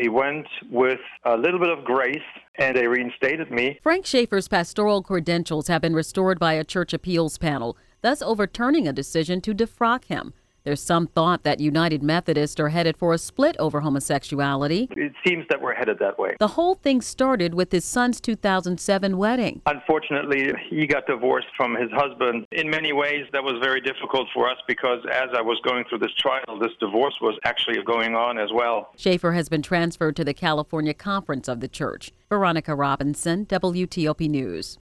He went with a little bit of grace, and they reinstated me. Frank Schaefer's pastoral credentials have been restored by a church appeals panel, thus overturning a decision to defrock him. There's some thought that United Methodists are headed for a split over homosexuality. It seems that we're headed that way. The whole thing started with his son's 2007 wedding. Unfortunately, he got divorced from his husband. In many ways, that was very difficult for us because as I was going through this trial, this divorce was actually going on as well. Schaefer has been transferred to the California Conference of the Church. Veronica Robinson, WTOP News.